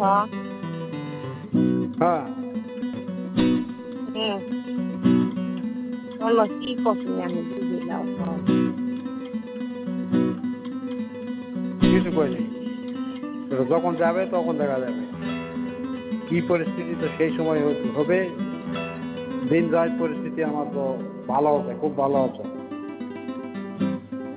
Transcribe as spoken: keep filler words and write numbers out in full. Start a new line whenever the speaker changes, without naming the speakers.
হ্যাঁ
হুম বলো কি করছি আমি বুঝলাম
কিছু করিনি, যখন যাবে তখন দেখা যাবে কি পরিস্থিতি, তো সেই সময় হবে। দিন যায় পরিস্থিতি আমার তো ভালো আছে, খুব ভালো আছে।